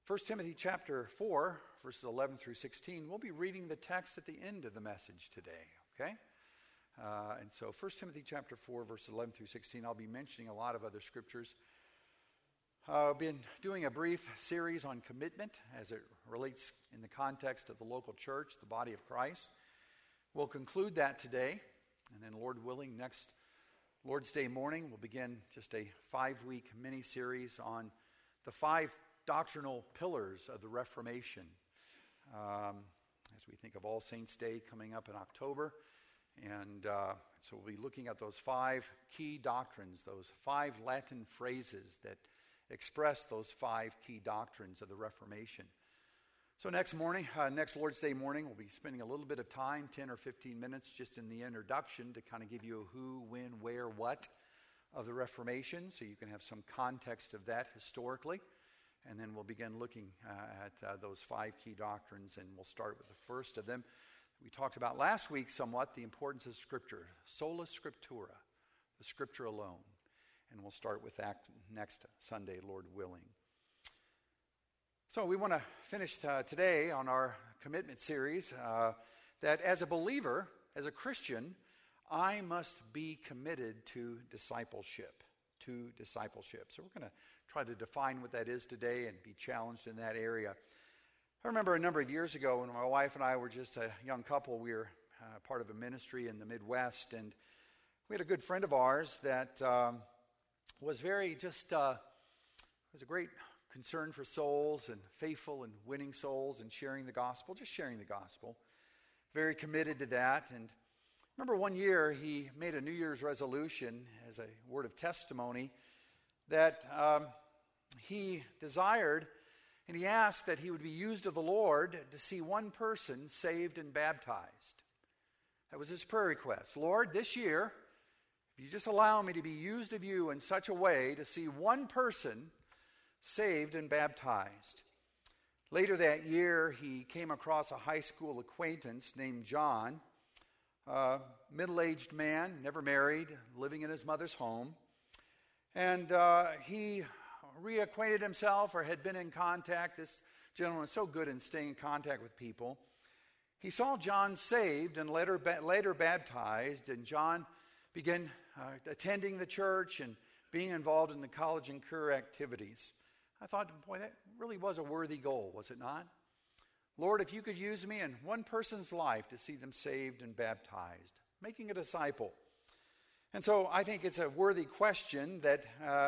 1 Timothy chapter 4, verses 11 through 16. We'll be reading the text at the end of the message today, okay? And so 1 Timothy chapter 4, verses 11 through 16, I'll be mentioning a lot of other scriptures. I've been doing a brief series on commitment as it relates in the context of the local church, the body of Christ. We'll conclude that today, and then Lord willing, next Lord's Day morning, we'll begin just a 5-week mini-series on the 5 doctrinal pillars of the Reformation. As we think of All Saints' Day coming up in October, and so we'll be looking at those 5 key doctrines, those 5 Latin phrases that express those 5 key doctrines of the Reformation. So next Lord's Day morning, we'll be spending a little bit of time, 10 or 15 minutes, just in the introduction to kind of give you a who, when, where, what of the Reformation, so you can have some context of that historically. And then we'll begin looking at those 5 key doctrines, and we'll start with the first of them. We talked about last week somewhat the importance of Scripture, sola scriptura, the Scripture alone. And we'll start with that next Sunday, Lord willing. So we want to finish today on our commitment series that as a believer, as a Christian, I must be committed to discipleship. So we're going to try to define what that is today and be challenged in that area. I remember a number of years ago when my wife and I were just a young couple. We were part of a ministry in the Midwest, and we had a good friend of ours that was a great concern for souls and faithful and winning souls and sharing the gospel, very committed to that. And I remember one year he made a New Year's resolution as a word of testimony that he desired, and he asked that he would be used of the Lord to see one person saved and baptized. That was his prayer request. Lord, this year, if you just allow me to be used of you in such a way to see one person saved and baptized. Later that year, he came across a high school acquaintance named John, a middle-aged man, never married, living in his mother's home. And he reacquainted himself or had been in contact. This gentleman was so good in staying in contact with people. He saw John saved and later baptized, and John began attending the church and being involved in the college and career activities. I thought, boy, that really was a worthy goal, was it not? Lord, if you could use me in one person's life to see them saved and baptized, making a disciple. And so I think it's a worthy question that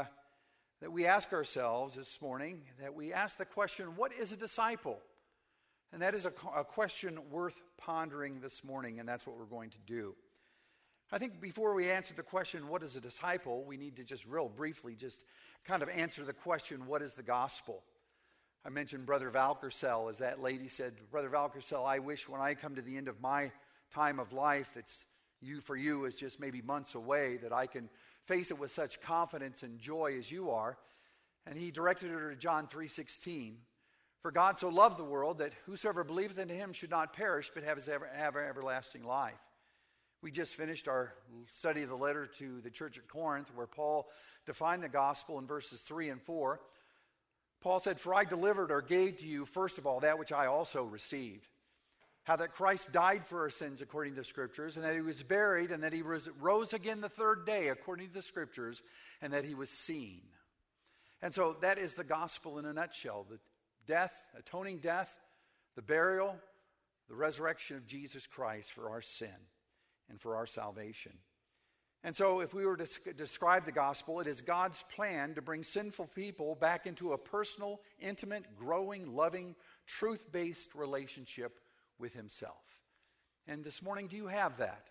we ask ourselves this morning, that we ask the question, what is a disciple? And that is a question worth pondering this morning, and that's what we're going to do. I think before we answer the question, what is a disciple, we need to just real briefly just kind of answer the question, what is the gospel? I mentioned Brother Valkersel, as that lady said, Brother Valkersel, I wish when I come to the end of my time of life, that's for you is just maybe months away, that I can face it with such confidence and joy as you are. And he directed her to John 3:16. For God so loved the world that whosoever believeth in him should not perish, but have everlasting life. We just finished our study of the letter to the church at Corinth, where Paul defined the gospel in verses 3 and 4. Paul said, For I delivered or gave to you, first of all, that which I also received. How that Christ died for our sins according to the Scriptures, and that he was buried, and that he rose again the 3rd day according to the Scriptures, and that he was seen. And so that is the gospel in a nutshell. The death, atoning death, the burial, the resurrection of Jesus Christ for our sin and for our salvation. And so if we were to describe the gospel, it is God's plan to bring sinful people back into a personal, intimate, growing, loving, truth-based relationship with himself. And this morning, do you have that?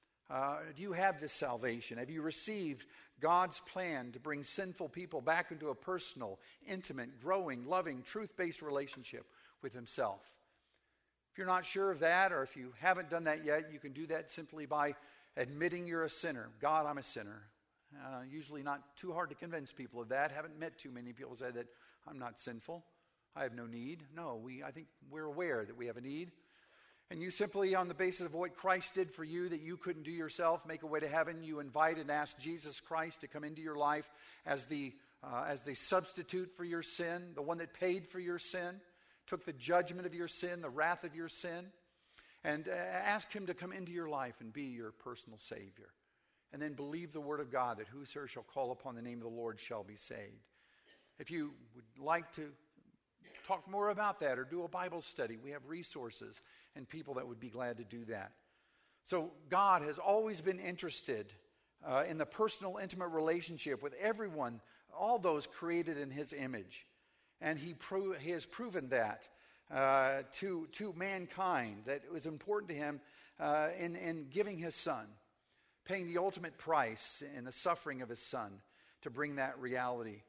Do you have this salvation? Have you received God's plan to bring sinful people back into a personal, intimate, growing, loving, truth-based relationship with himself? If you're not sure of that, or if you haven't done that yet, you can do that simply by admitting you're a sinner. God, I'm a sinner. Usually not too hard to convince people of that. Haven't met too many people who say that I'm not sinful. I have no need. No, I think we're aware that we have a need. And you simply, on the basis of what Christ did for you that you couldn't do yourself, make a way to heaven. You invite and ask Jesus Christ to come into your life as the as the substitute for your sin, the one that paid for your sin, took the judgment of your sin, the wrath of your sin, and ask him to come into your life and be your personal Savior. And then believe the word of God that whosoever shall call upon the name of the Lord shall be saved. If you would like to talk more about that or do a Bible study, we have resources and people that would be glad to do that. So God has always been interested in the personal, intimate relationship with everyone, all those created in his image. And he has proven that to mankind, that it was important to him in giving his son, paying the ultimate price in the suffering of his son to bring that reality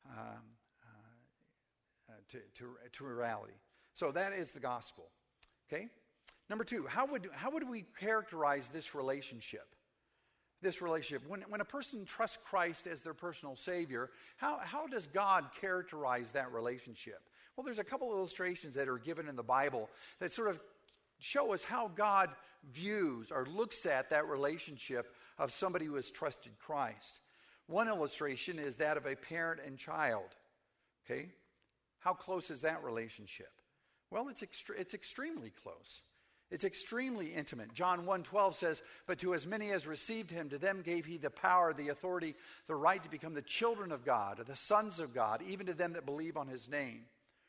to reality. So that is the gospel. Okay? Number two, how would we characterize this relationship? This relationship. When a person trusts Christ as their personal Savior, how does God characterize that relationship? Well, there's a couple of illustrations that are given in the Bible that sort of show us how God views or looks at that relationship of somebody who has trusted Christ. One illustration is that of a parent and child. Okay? How close is that relationship? Well, it's extremely close. It's extremely intimate. John 1:12 says, "But to as many as received him, to them gave he the power, the authority, the right to become the children of God, or the sons of God, even to them that believe on his name."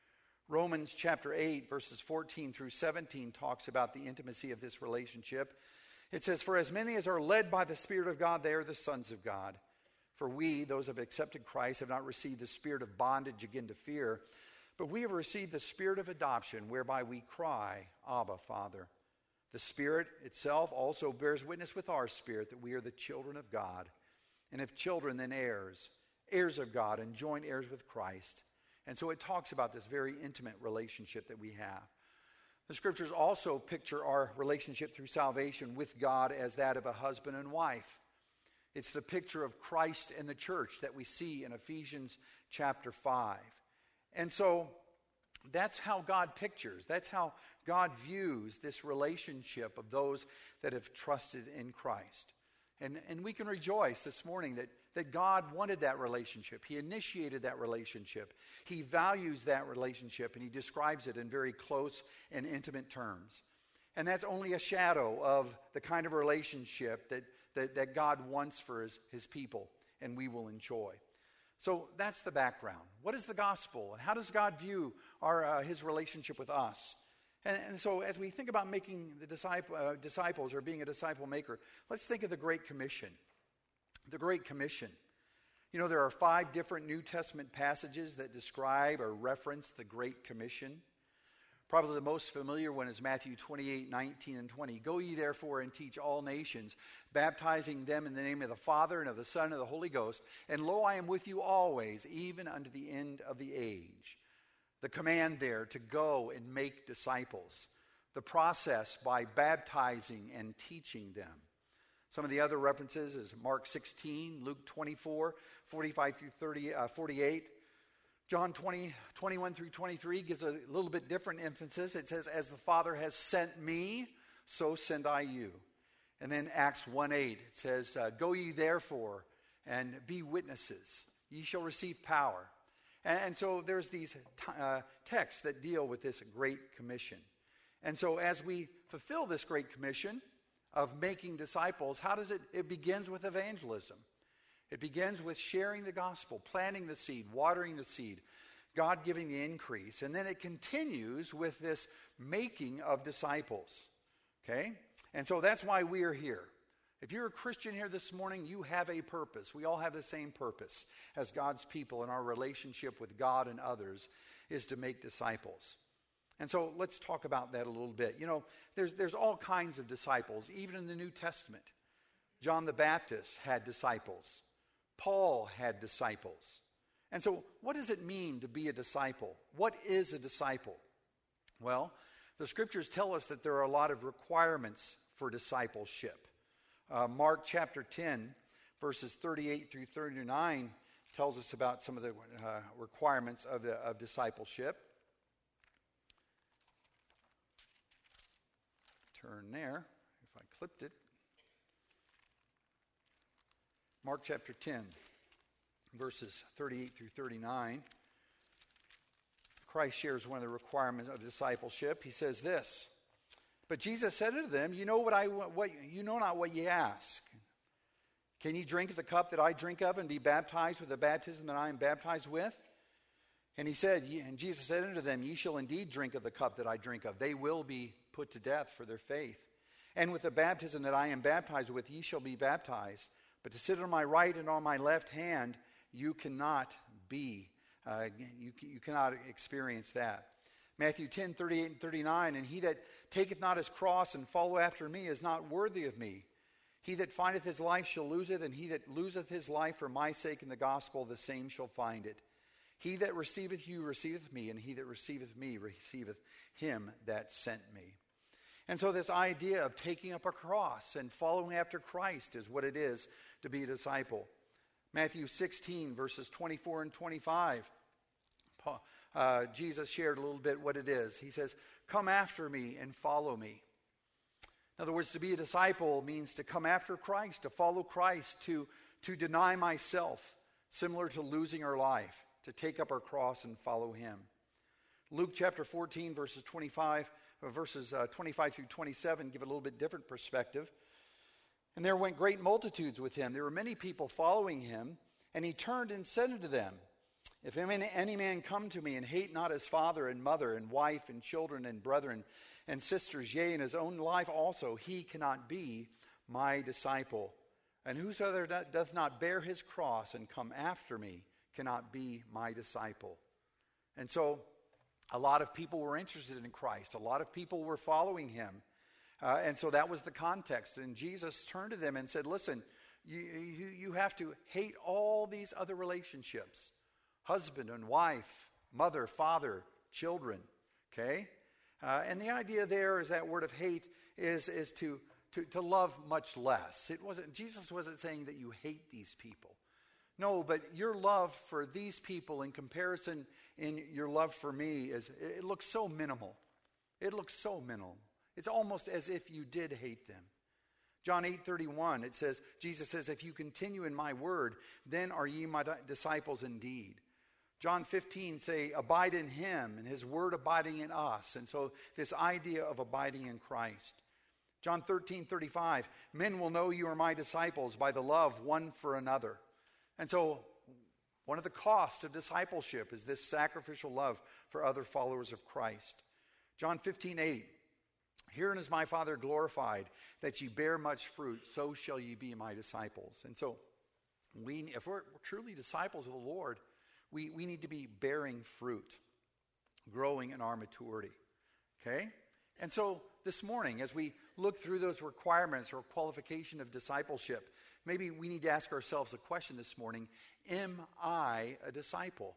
Romans chapter 8, verses 14 through 17 talks about the intimacy of this relationship. It says, "For as many as are led by the Spirit of God, they are the sons of God. For we, those who have accepted Christ, have not received the spirit of bondage again to fear, but we have received the spirit of adoption, whereby we cry, Abba, Father. The Spirit itself also bears witness with our spirit that we are the children of God. And if children, then heirs, heirs of God, and joint heirs with Christ." And so it talks about this very intimate relationship that we have. The scriptures also picture our relationship through salvation with God as that of a husband and wife. It's the picture of Christ and the church that we see in Ephesians chapter 5. And so that's how God pictures, that's how God views this relationship of those that have trusted in Christ. And we can rejoice this morning that God wanted that relationship. He initiated that relationship. He values that relationship, and he describes it in very close and intimate terms. And that's only a shadow of the kind of relationship that God wants for his people, and we will enjoy. So that's the background. What is the gospel, and how does God view his relationship with us? And so as we think about making the disciples or being a disciple maker, let's think of the Great Commission. The Great Commission. You know, there are 5 different New Testament passages that describe or reference the Great Commission. Probably the most familiar one is Matthew 28:19 and 20. "Go ye therefore and teach all nations, baptizing them in the name of the Father and of the Son and of the Holy Ghost. And lo, I am with you always, even unto the end of the age." The command there to go and make disciples. The process by baptizing and teaching them. Some of the other references is Mark 16, Luke 24, 45 through 48. John 20, 21 through 23 gives a little bit different emphasis. It says, "As the Father has sent me, so send I you." And then Acts 1:8, it says, "Go ye therefore and be witnesses. Ye shall receive power." And so there's these texts that deal with this Great Commission. And so as we fulfill this Great Commission of making disciples, how does it begins with evangelism. It begins with sharing the gospel, planting the seed, watering the seed, God giving the increase. And then it continues with this making of disciples. Okay? And so that's why we are here. If you're a Christian here this morning, you have a purpose. We all have the same purpose as God's people, and our relationship with God and others is to make disciples. And so let's talk about that a little bit. You know, there's all kinds of disciples, even in the New Testament. John the Baptist had disciples. Paul had disciples. And so what does it mean to be a disciple? What is a disciple? Well, the scriptures tell us that there are a lot of requirements for discipleship. Mark chapter 10, verses 38 through 39 tells us about some of the requirements of discipleship. Turn there, if I clipped it. Mark chapter 10. verses 38 through 39. Christ shares one of the requirements of discipleship. He says this, "But Jesus said unto them, you know you know not what ye ask. Can ye drink of the cup that I drink of, and be baptized with the baptism that I am baptized with?" And Jesus said unto them, "Ye shall indeed drink of the cup that I drink of." They will be put to death for their faith. "And with the baptism that I am baptized with, ye shall be baptized. But to sit on my right and on my left hand, you cannot be. You cannot experience that." Matthew 10, 38 and 39, "And he that taketh not his cross and follow after me is not worthy of me. He that findeth his life shall lose it, and he that loseth his life for my sake and the gospel, the same shall find it. He that receiveth you receiveth me, and he that receiveth me receiveth him that sent me." And so this idea of taking up a cross and following after Christ is what it is to be a disciple. Matthew 16, verses 24 and 25. Jesus shared a little bit what it is. He says, "Come after me and follow me." In other words, to be a disciple means to come after Christ, to follow Christ, to deny myself, similar to losing our life, to take up our cross and follow him. Luke chapter 14, verses 25 through 27 give a little bit different perspective. "And there went great multitudes with him. There were many people following him. And he turned and said unto them, If any man come to me and hate not his father and mother and wife and children and brethren and sisters, yea, and his own life also, he cannot be my disciple. And whosoever doth not bear his cross and come after me cannot be my disciple." And so a lot of people were interested in Christ. A lot of people were following him. And so that was the context. And Jesus turned to them and said, "Listen, you have to hate all these other relationships. Husband and wife, mother, father, children." Okay? And the idea there is that word of hate is to love much less. Jesus wasn't saying that you hate these people. No, but your love for these people in comparison in your love for me it looks so minimal. It looks so minimal. It's almost as if you did hate them. John 8:31, Jesus says, "If you continue in my word, then are ye my disciples indeed." John 15 say, "Abide in him," and his word abiding in us. And so this idea of abiding in Christ. John 13:35, "Men will know you are my disciples by the love one for another." And so one of the costs of discipleship is this sacrificial love for other followers of Christ. John 15:8, "Herein is my Father glorified, that ye bear much fruit, so shall ye be my disciples." And so if we're truly disciples of the Lord, we need to be bearing fruit, growing in our maturity. Okay? And so this morning, as we look through those requirements or qualification of discipleship, maybe we need to ask ourselves a question this morning: am I a disciple?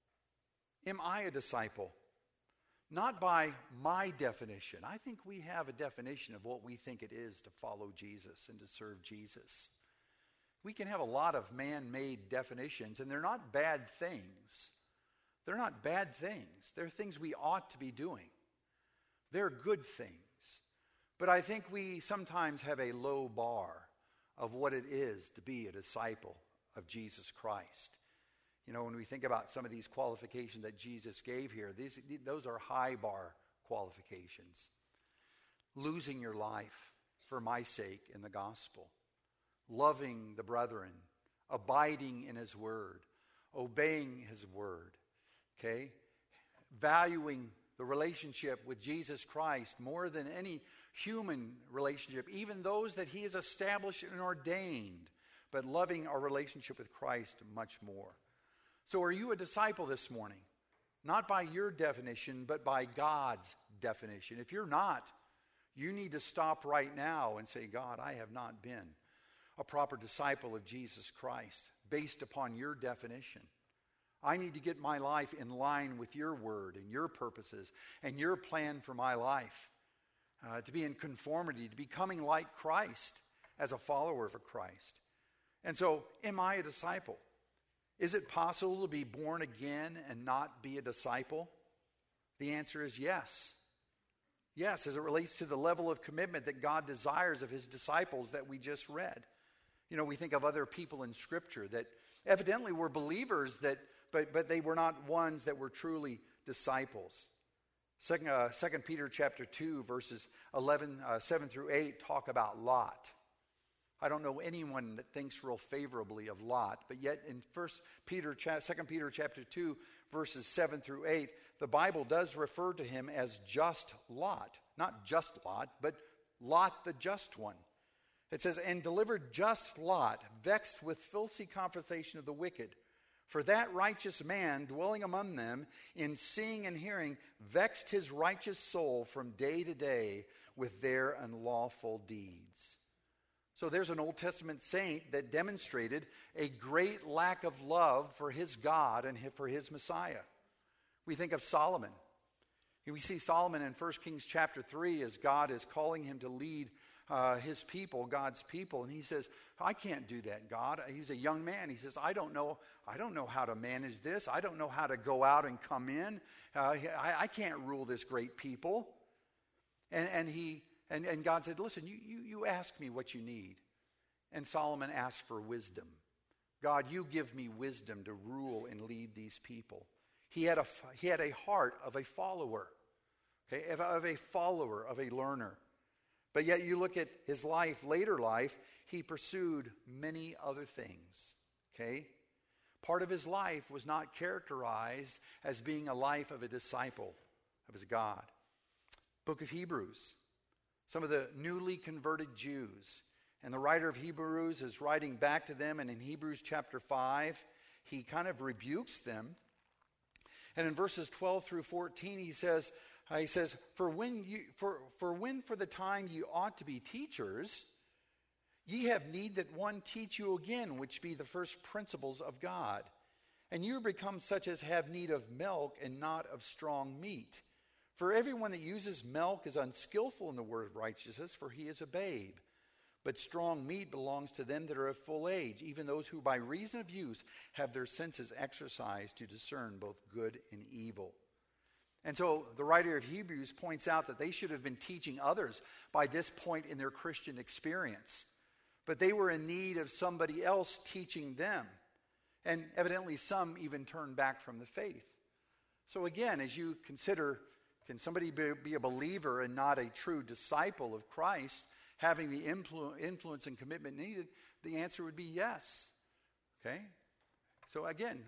Am I a disciple? Not by my definition. I think we have a definition of what we think it is to follow Jesus and to serve Jesus. We can have a lot of man-made definitions, and they're not bad things. They're not bad things. They're things we ought to be doing. They're good things. But I think we sometimes have a low bar of what it is to be a disciple of Jesus Christ. You know, when we think about some of these qualifications that Jesus gave here, those are high bar qualifications. Losing your life for my sake in the gospel. Loving the brethren. Abiding in his word. Obeying his word. Okay? Valuing the relationship with Jesus Christ more than any human relationship, even those that he has established and ordained, but loving our relationship with Christ much more. So are you a disciple this morning? Not by your definition, but by God's definition. If you're not, you need to stop right now and say, "God, I have not been a proper disciple of Jesus Christ based upon your definition. I need to get my life in line with your word and your purposes and your plan for my life, to be in conformity, to becoming like Christ as a follower of Christ." And so, am I a disciple? Is it possible to be born again and not be a disciple? The answer is yes. Yes, as it relates to the level of commitment that God desires of his disciples that we just read. You know, we think of other people in Scripture that evidently were believers but they were not ones that were truly disciples. Second Peter chapter 2, verses 7 through 8 talk about Lot. I don't know anyone that thinks real favorably of Lot, but yet in 2 Peter chapter 2, verses 7 through 8, the Bible does refer to him as just Lot. Not just Lot, but Lot the just one. It says, and delivered just Lot, vexed with filthy conversation of the wicked. For that righteous man, dwelling among them, in seeing and hearing, vexed his righteous soul from day to day with their unlawful deeds. So there's an Old Testament saint that demonstrated a great lack of love for his God and for his Messiah. We think of Solomon. We see Solomon in 1 Kings chapter 3 as God is calling him to lead his people, God's people. And he says, I can't do that, God. He's a young man. He says, I don't know how to manage this. I don't know how to go out and come in. I can't rule this great people. And God said, listen, you ask me what you need. And Solomon asked for wisdom. God, you give me wisdom to rule and lead these people. He had a heart of a follower, okay, of a follower, of a learner. But yet you look at his life, later life, he pursued many other things, okay? Part of his life was not characterized as being a life of a disciple of his God. Book of Hebrews, some of the newly converted Jews. And the writer of Hebrews is writing back to them, and in Hebrews chapter 5, he kind of rebukes them. And in verses 12 through 14, he says, for when for the time ye ought to be teachers, ye have need that one teach you again, which be the first principles of God. And you are become such as have need of milk and not of strong meat. For everyone that uses milk is unskillful in the word of righteousness, for he is a babe. But strong meat belongs to them that are of full age, even those who by reason of use have their senses exercised to discern both good and evil. And so the writer of Hebrews points out that they should have been teaching others by this point in their Christian experience. But they were in need of somebody else teaching them. And evidently some even turned back from the faith. So again, as you consider, can somebody be a believer and not a true disciple of Christ, having the influence and commitment needed? The answer would be yes. Okay? So again,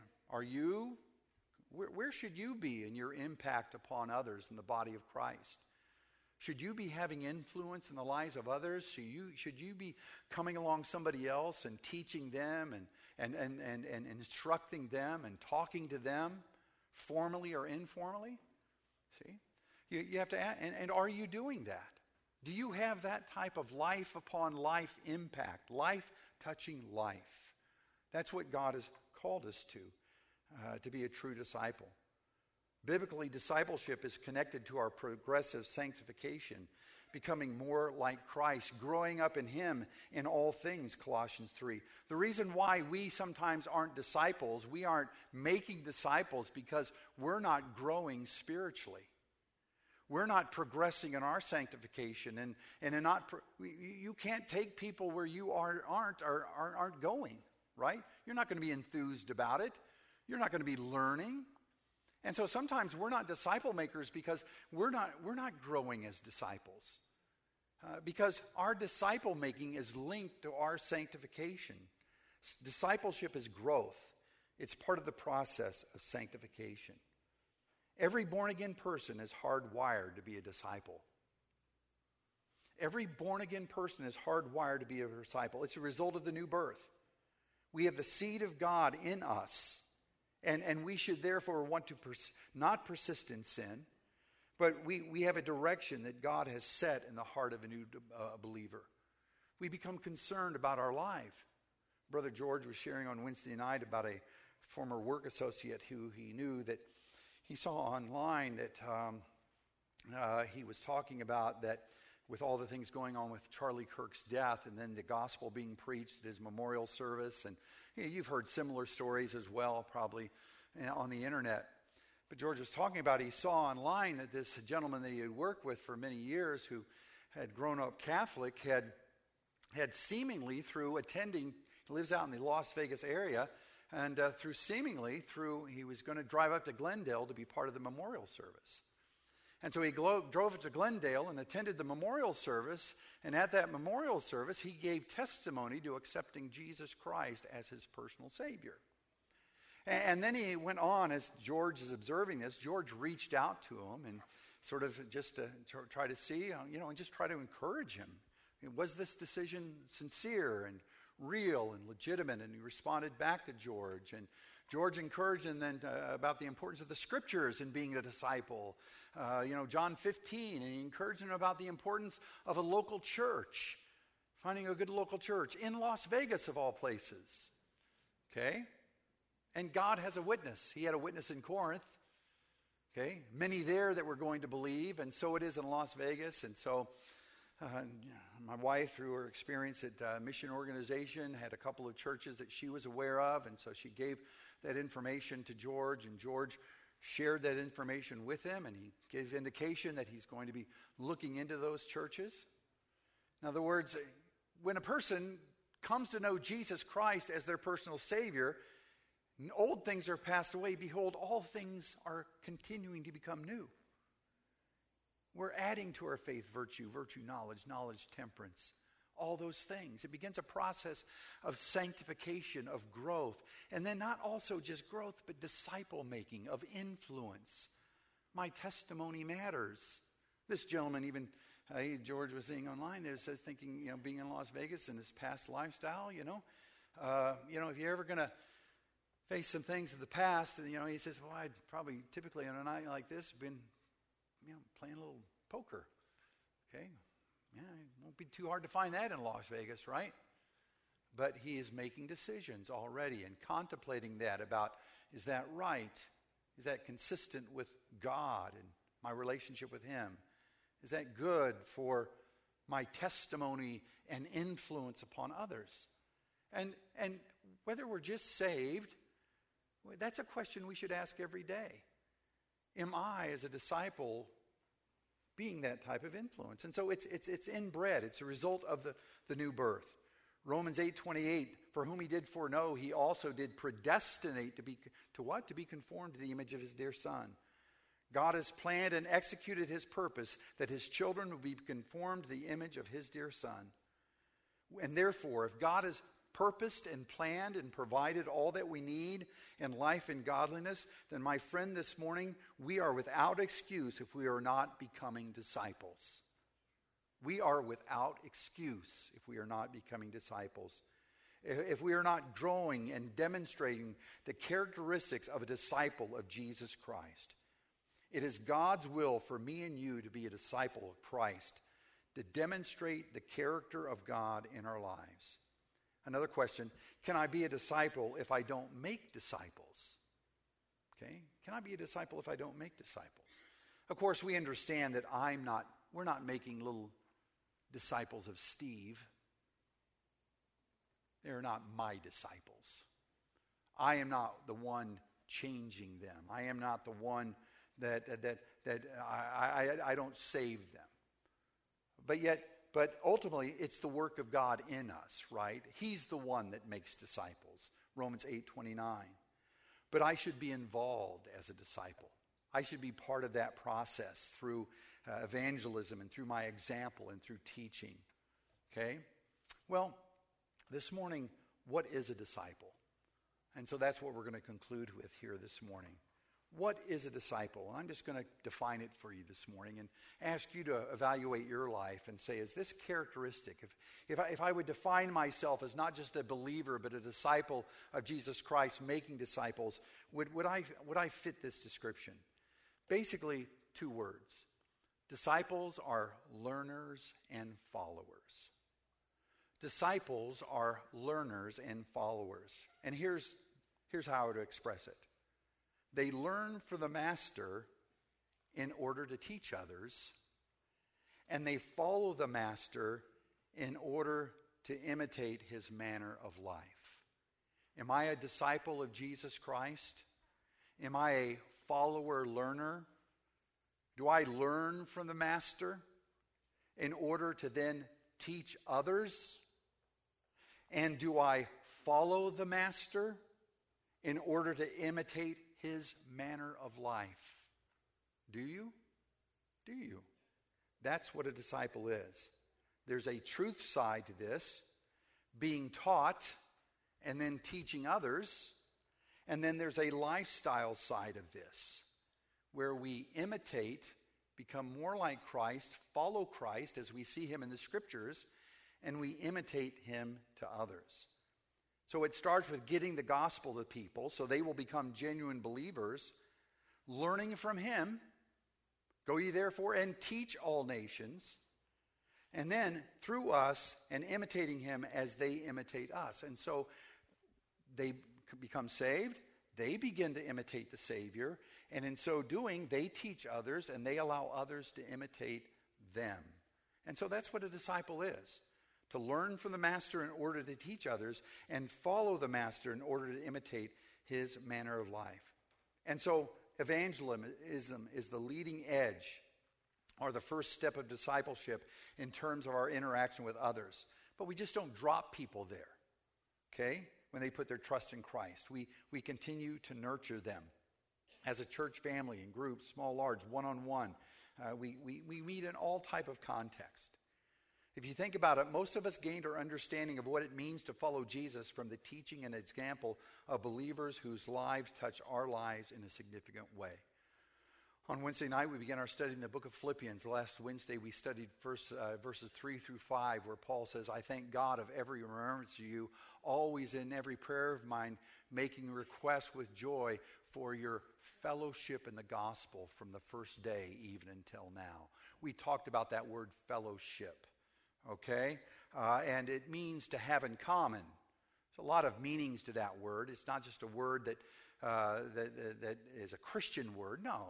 where should you be in your impact upon others in the body of Christ? Should you be having influence in the lives of others? Should you be coming along somebody else and teaching them and instructing them and talking to them formally or informally? See? You have to ask, and are you doing that? Do you have that type of life upon life impact, life touching life? That's what God has called us to be a true disciple. Biblically, discipleship is connected to our progressive sanctification, becoming more like Christ, growing up in Him in all things, Colossians 3. The reason why we sometimes aren't disciples, we aren't making disciples, because we're not growing spiritually. We're not progressing in our sanctification, you can't take people where you aren't going, right? You're not going to be enthused about it. You're not going to be learning. And so sometimes we're not disciple makers because we're not growing as disciples. Because our disciple making is linked to our sanctification. Discipleship is growth. It's part of the process of sanctification. Every born-again person is hardwired to be a disciple. Every born-again person is hardwired to be a disciple. It's a result of the new birth. We have the seed of God in us. And we should therefore want to not persist in sin, but we have a direction that God has set in the heart of a new believer. We become concerned about our life. Brother George was sharing on Wednesday night about a former work associate who he knew that he saw online that he was talking about that with all the things going on with Charlie Kirk's death and then the gospel being preached at his memorial service. And you've heard similar stories as well, probably on the internet. But George was talking about, he saw online that this gentleman that he had worked with for many years who had grown up Catholic had seemingly through attending, he lives out in the Las Vegas area, And he was going to drive up to Glendale to be part of the memorial service. And so he drove to Glendale and attended the memorial service. And at that memorial service, he gave testimony to accepting Jesus Christ as his personal Savior. And then he went on, as George is observing this, George reached out to him and sort of just to try to see, and just try to encourage him. Was this decision sincere and real and legitimate? And he responded back to George. And George encouraged him then about the importance of the Scriptures in being a disciple. John 15, and he encouraged him about the importance of a local church, finding a good local church in Las Vegas of all places. Okay? And God has a witness. He had a witness in Corinth. Okay? Many there that were going to believe, and so it is in Las Vegas. And so my wife, through her experience at Mission Organization, had a couple of churches that she was aware of, and so she gave that information to George, and George shared that information with him, and he gave indication that he's going to be looking into those churches. In other words, when a person comes to know Jesus Christ as their personal Savior, old things are passed away. Behold, all things are continuing to become new. We're adding to our faith virtue, knowledge, temperance, all those things. It begins a process of sanctification, of growth, and then not also just growth, but disciple making, of influence. My testimony matters. This gentleman even, George was seeing online there, says thinking, being in Las Vegas and his past lifestyle, if you're ever going to face some things of the past, and he says, well, I'd probably typically on a night like this been playing a little poker. Okay? Yeah, it won't be too hard to find that in Las Vegas, right? But he is making decisions already and contemplating that about, is that right? Is that consistent with God and my relationship with Him? Is that good for my testimony and influence upon others? And whether we're just saved, that's a question we should ask every day. Am I, as a disciple, being that type of influence? And so it's inbred. It's a result of the new birth. Romans 8:28, for whom He did foreknow, He also did predestinate to be conformed to the image of His dear Son. God has planned and executed His purpose that His children will be conformed to the image of His dear Son. And therefore, if God has purposed and planned and provided all that we need in life and godliness, then my friend, this morning, we are without excuse if we are not becoming disciples. We are without excuse if we are not becoming disciples. If we are not growing and demonstrating the characteristics of a disciple of Jesus Christ. It is God's will for me and you to be a disciple of Christ, to demonstrate the character of God in our lives. Another question, can I be a disciple if I don't make disciples? Okay, can I be a disciple if I don't make disciples? Of course, we understand that we're not making little disciples of Steve. They're not my disciples. I am not the one changing them. I am not the one that I don't save them. But ultimately, it's the work of God in us, right? He's the one that makes disciples. Romans 8:29. But I should be involved as a disciple. I should be part of that process through evangelism and through my example and through teaching. Okay? Well, this morning, what is a disciple? And so that's what we're going to conclude with here this morning. What is a disciple? And I'm just going to define it for you this morning and ask you to evaluate your life and say, is this characteristic? If I would define myself as not just a believer, but a disciple of Jesus Christ, making disciples, would I fit this description? Basically, 2 words. Disciples are learners and followers. Disciples are learners and followers. And here's how I would express it. They learn from the Master in order to teach others, and they follow the Master in order to imitate His manner of life. Am I a disciple of Jesus Christ? Am I a follower, learner? Do I learn from the Master in order to then teach others? And do I follow the Master in order to imitate his manner of life. Do you? Do you? That's what a disciple is. There's a truth side to this, being taught and then teaching others. And then there's a lifestyle side of this, where we imitate, become more like Christ, follow Christ as we see him in the scriptures, and we imitate him to others. So it starts with getting the gospel to people so they will become genuine believers, learning from him. Go ye therefore and teach all nations. And then through us and imitating him as they imitate us. And so they become saved. They begin to imitate the Savior. And in so doing, they teach others and they allow others to imitate them. And so that's what a disciple is. To learn from the Master in order to teach others and follow the Master in order to imitate his manner of life. And so evangelism is the leading edge or the first step of discipleship in terms of our interaction with others. But we just don't drop people there, okay, when they put their trust in Christ. We continue to nurture them as a church family, in groups, small, large, one-on-one. We meet in all type of context. If you think about it, most of us gained our understanding of what it means to follow Jesus from the teaching and example of believers whose lives touch our lives in a significant way. On Wednesday night, we began our study in the book of Philippians. Last Wednesday, we studied verses 3 through 5, where Paul says, I thank God of every remembrance of you, always in every prayer of mine, making requests with joy for your fellowship in the gospel from the first day even until now. We talked about that word fellowship, okay? And it means to have in common. There's a lot of meanings to that word. It's not just a word that is a Christian word. No,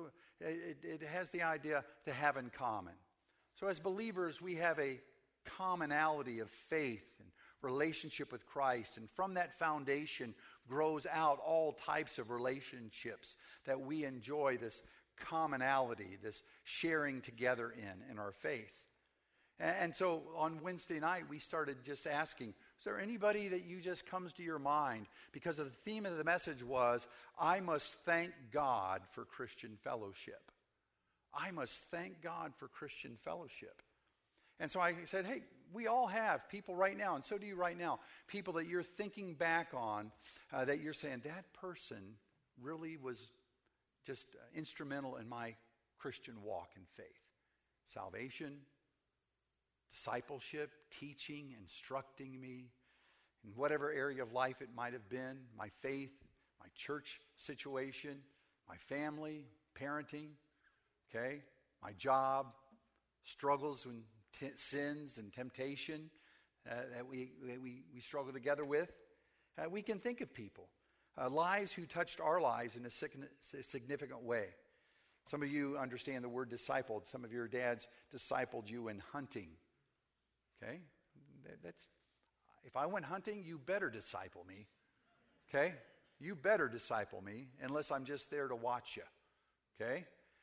it has the idea to have in common. So as believers, we have a commonality of faith and relationship with Christ. And from that foundation grows out all types of relationships that we enjoy, this commonality, this sharing together in our faith. And so on Wednesday night, we started just asking, is there anybody that you just comes to your mind? Because the theme of the message was, I must thank God for Christian fellowship. I must thank God for Christian fellowship. And so I said, hey, we all have people right now, and so do you right now, people that you're thinking back on, that you're saying, that person really was just instrumental in my Christian walk in faith. Salvation, discipleship, teaching, instructing me in whatever area of life it might have been, my faith, my church situation, my family, parenting, okay, my job, struggles and sins and temptation that we struggle together with. We can think of people, lives who touched our lives in a significant way. Some of you understand the word discipled. Some of your dads discipled you in hunting. Okay, if I went hunting, you better disciple me. Okay, you better disciple me, unless I'm just there to watch you. Okay,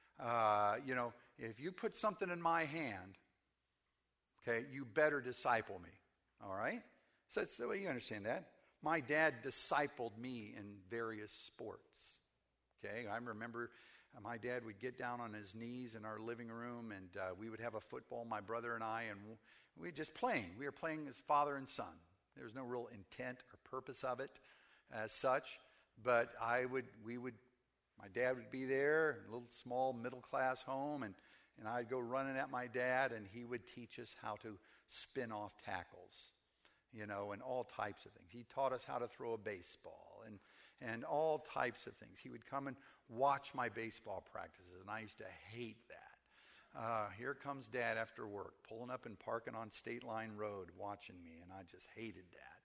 if you put something in my hand, okay, you better disciple me. All right, so that's the way you understand that. My dad discipled me in various sports. Okay, I remember my dad would get down on his knees in our living room, and we would have a football, my brother and I, and we were just playing. We were playing as father and son. There was no real intent or purpose of it as such, but my dad would be there, a little small middle-class home, and I'd go running at my dad, and he would teach us how to spin off tackles, and all types of things. He taught us how to throw a baseball and all types of things. He would come and watch my baseball practices, and I used to hate that. Here comes Dad after work, pulling up and parking on State Line Road, watching me, and I just hated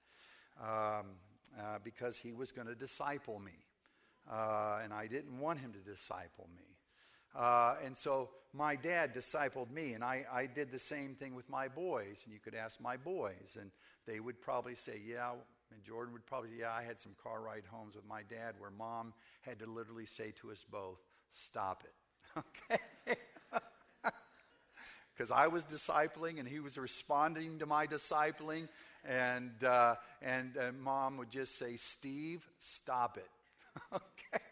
that because he was going to disciple me, and I didn't want him to disciple me. And so my dad discipled me, and I did the same thing with my boys, and you could ask my boys, and they would probably say, yeah, and Jordan would probably say, yeah, I had some car ride homes with my dad where Mom had to literally say to us both, stop it, okay? because I was discipling and he was responding to my discipling. And Mom would just say, "Steve, stop it." Okay.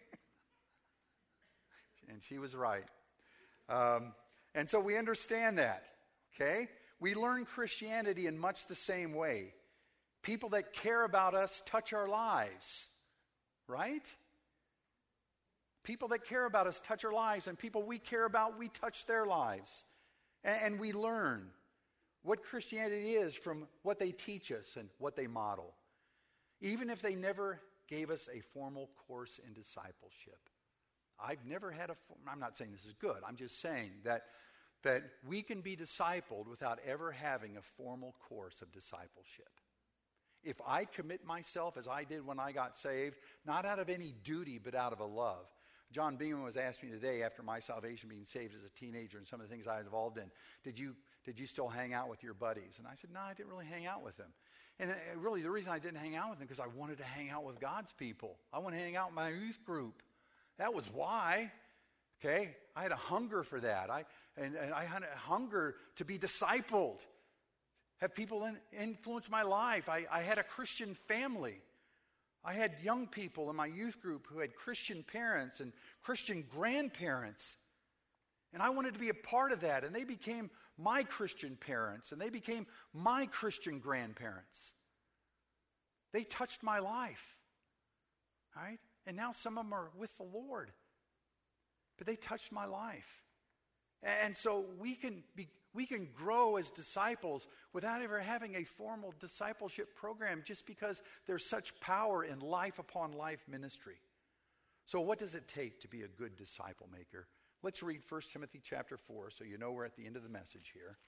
And she was right. And so we understand that, okay? We learn Christianity in much the same way. People that care about us touch our lives, right? People that care about us touch our lives, and people we care about, we touch their lives. And we learn what Christianity is from what they teach us and what they model, even if they never gave us a formal course in discipleship. I've never had I'm not saying this is good. I'm just saying that we can be discipled without ever having a formal course of discipleship. If I commit myself as I did when I got saved, not out of any duty, but out of a love. John Beeman was asking me today, after my salvation, being saved as a teenager and some of the things I was involved in, did you still hang out with your buddies? And I said, no, I didn't really hang out with them. And really the reason I didn't hang out with them because I wanted to hang out with God's people. I wanted to hang out with my youth group. That was why. Okay? I had a hunger for that. I had a hunger to be discipled, have people influence my life. I had a Christian family. I had young people in my youth group who had Christian parents and Christian grandparents. And I wanted to be a part of that. And they became my Christian parents. And they became my Christian grandparents. They touched my life. All right? And now some of them are with the Lord. But they touched my life. And so we can grow as disciples without ever having a formal discipleship program just because there's such power in life upon life ministry. So what does it take to be a good disciple maker? Let's read 1 Timothy chapter 4 so you know we're at the end of the message here.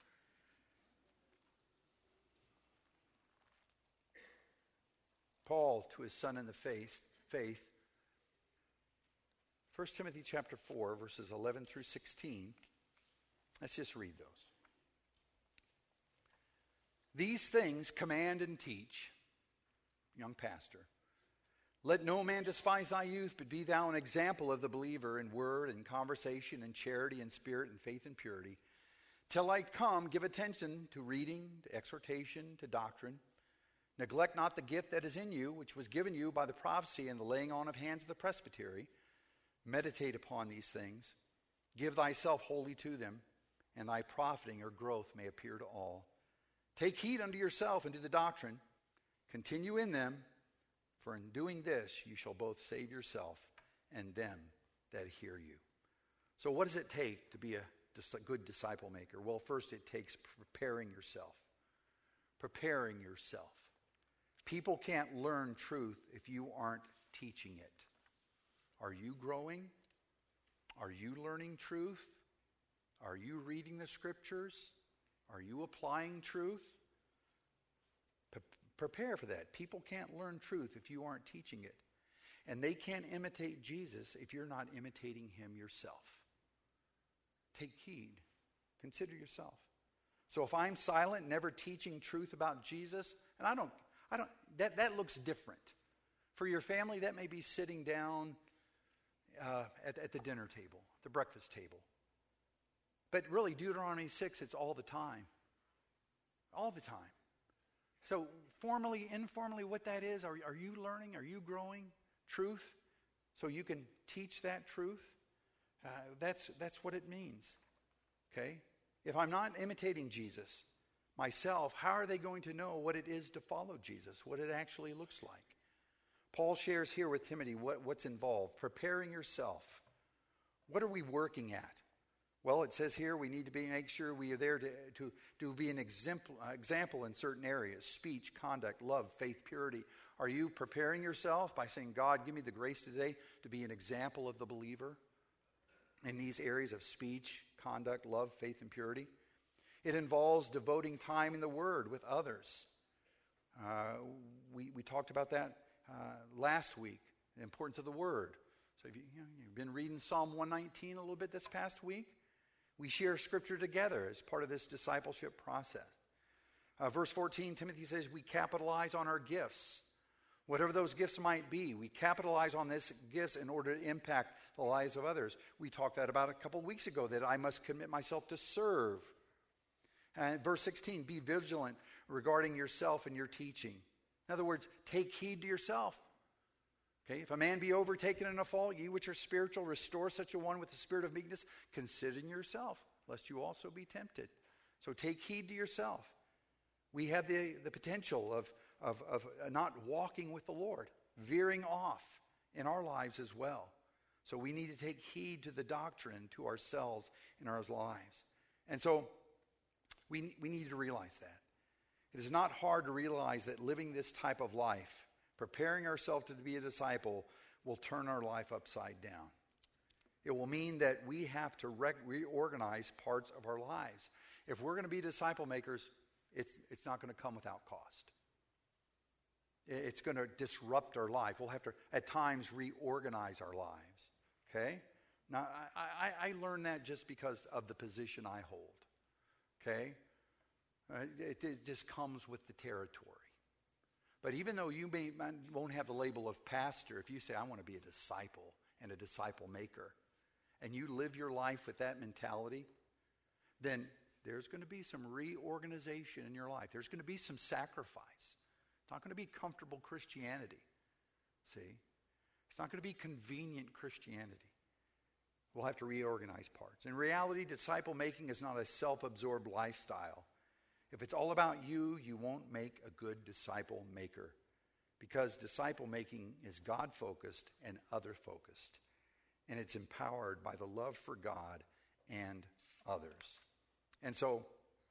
Paul to his son in the faith. 1 Timothy chapter 4 verses 11 through 16. Let's just read those. These things command and teach, young pastor. Let no man despise thy youth, but be thou an example of the believer in word and conversation and charity and spirit and faith and purity. Till I come, give attention to reading, to exhortation, to doctrine. Neglect not the gift that is in you, which was given you by the prophecy and the laying on of hands of the presbytery. Meditate upon these things. Give thyself wholly to them, and thy profiting or growth may appear to all. Take heed unto yourself and to the doctrine. Continue in them, for in doing this you shall both save yourself and them that hear you. So what does it take to be a good disciple maker? Well, first it takes preparing yourself. Preparing yourself. People can't learn truth if you aren't teaching it. Are you growing? Are you learning truth? Are you reading the scriptures? Are you applying truth? Prepare for that. People can't learn truth if you aren't teaching it. And they can't imitate Jesus if you're not imitating him yourself. Take heed. Consider yourself. So if I'm silent, never teaching truth about Jesus, and that looks different. For your family, that may be sitting down at the dinner table, the breakfast table. But really, Deuteronomy 6, it's all the time. All the time. So formally, informally, what that is, are you learning? Are you growing truth so you can teach that truth? That's what it means. Okay? If I'm not imitating Jesus myself, how are they going to know what it is to follow Jesus, what it actually looks like? Paul shares here with Timothy what's involved. Preparing yourself. What are we working at? Well, it says here we need to make sure we are there to be an example in certain areas. Speech, conduct, love, faith, purity. Are you preparing yourself by saying, God, give me the grace today to be an example of the believer in these areas of speech, conduct, love, faith, and purity? It involves devoting time in the Word with others. We talked about that last week, the importance of the Word. So if you've been reading Psalm 119 a little bit this past week, we share Scripture together as part of this discipleship process. Verse 14, Timothy says we capitalize on our gifts. Whatever those gifts might be, we capitalize on these gifts in order to impact the lives of others. We talked about a couple weeks ago, that I must commit myself to serve And verse 16, be vigilant regarding yourself and your teaching. In other words, take heed to yourself. Okay, if a man be overtaken in a fault, ye which are spiritual, restore such a one with the spirit of meekness, considering yourself, lest you also be tempted. So take heed to yourself. We have the potential of not walking with the Lord, veering off in our lives as well. So we need to take heed to the doctrine, to ourselves in our lives. And so we need to realize that. It is not hard to realize that living this type of life, preparing ourselves to be a disciple, will turn our life upside down. It will mean that we have to reorganize parts of our lives. If we're going to be disciple makers, it's not going to come without cost. It's going to disrupt our life. We'll have to, at times, reorganize our lives. Okay? Now, I learned that just because of the position I hold. Okay? It just comes with the territory. But even though you won't have the label of pastor, if you say, I want to be a disciple and a disciple maker, and you live your life with that mentality, then there's going to be some reorganization in your life. There's going to be some sacrifice. It's not going to be comfortable Christianity. See? It's not going to be convenient Christianity. We'll have to reorganize parts. In reality, disciple making is not a self-absorbed lifestyle. If it's all about you, you won't make a good disciple maker, because disciple making is God-focused and other-focused, and it's empowered by the love for God and others. And so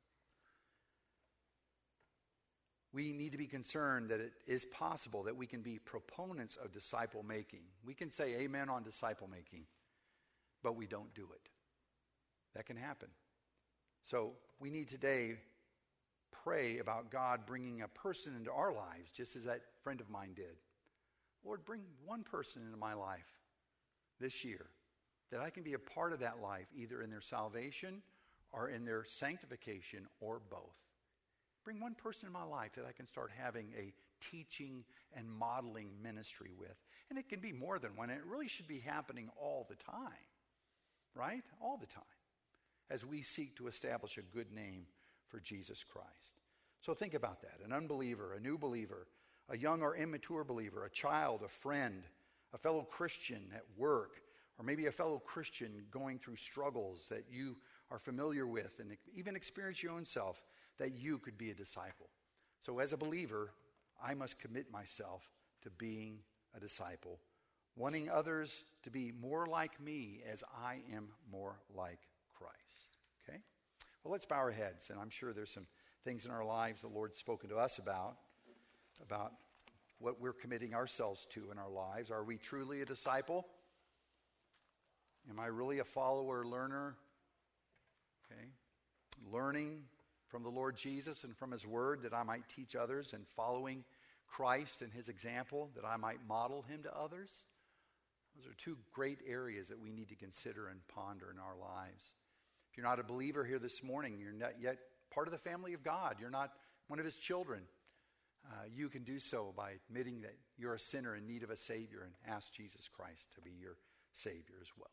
we need to be concerned that it is possible that we can be proponents of disciple making. We can say amen on disciple making, but we don't do it. That can happen. So we need today pray about God bringing a person into our lives, just as that friend of mine did. Lord, bring one person into my life this year that I can be a part of that life, either in their salvation or in their sanctification, or both. Bring one person in my life that I can start having a teaching and modeling ministry with. And it can be more than one. It really should be happening all the time, right? All the time, as we seek to establish a good name for Jesus Christ. So think about that. An unbeliever, a new believer, a young or immature believer, a child, a friend, a fellow Christian at work, or maybe a fellow Christian going through struggles that you are familiar with and even experience your own self, that you could be a disciple. So as a believer, I must commit myself to being a disciple, wanting others to be more like me as I am more like Christ. Okay? Well, let's bow our heads, and I'm sure there's some things in our lives the Lord's spoken to us about what we're committing ourselves to in our lives. Are we truly a disciple? Am I really a follower, learner? Okay? Learning from the Lord Jesus and from His Word that I might teach others, and following Christ and His example that I might model Him to others. Those are two great areas that we need to consider and ponder in our lives. If you're not a believer here this morning, you're not yet part of the family of God, you're not one of His children, you can do so by admitting that you're a sinner in need of a Savior and ask Jesus Christ to be your Savior as well.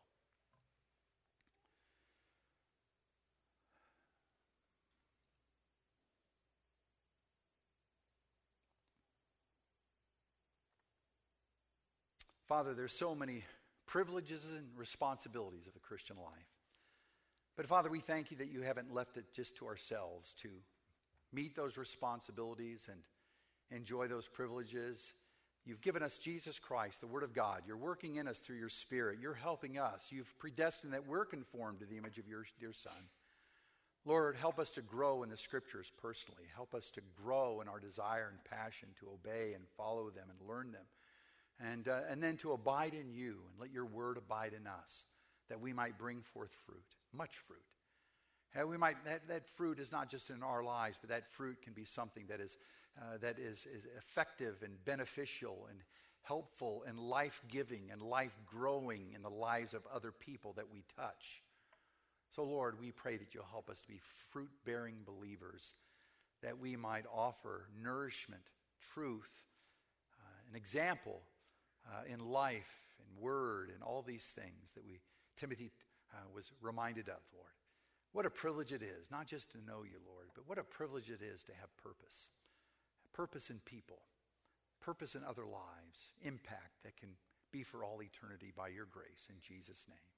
Father, there's so many privileges and responsibilities of the Christian life. But Father, we thank you that you haven't left it just to ourselves to meet those responsibilities and enjoy those privileges. You've given us Jesus Christ, the Word of God. You're working in us through your Spirit. You're helping us. You've predestined that we're conformed to the image of your dear Son. Lord, help us to grow in the Scriptures personally. Help us to grow in our desire and passion to obey and follow them and learn them. And then to abide in you and let your word abide in us, that we might bring forth fruit, much fruit. And we might that fruit is not just in our lives, but that fruit can be something that is effective and beneficial and helpful and life-giving and life-growing in the lives of other people that we touch. So Lord, we pray that you'll help us to be fruit-bearing believers, that we might offer nourishment, truth, an example in life and word and all these things that Timothy was reminded of, Lord. What a privilege it is, not just to know you, Lord, but what a privilege it is to have purpose. Purpose in people, purpose in other lives, impact that can be for all eternity by your grace. In Jesus' name.